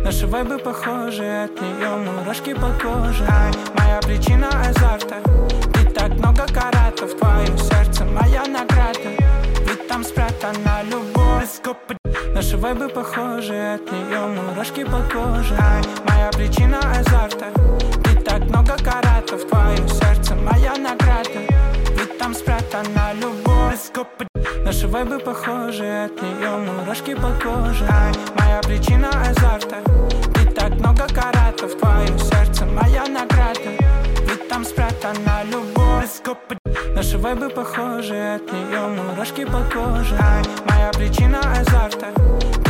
Наши вайбы похожи, от нее мурашки по коже. Ай, моя причина азарта. Ты так много каратов, твое сердце моя награда. Ведь там спрятана любовь. Наши вайбы похожи, от нее мурашки по коже. Ай, моя причина азарта. Ты так много каратов, твое сердце моя награда. Ведь там спрятана любовь. Наши вайбы похожи, от нее мурашки по коже. Ай, моя причина азарта. Ты так много каратов, твое сердце моя награда. Ведь там спрятана любовь. Наши вайбы похожи, от нее мурашки по коже. Ай, моя причина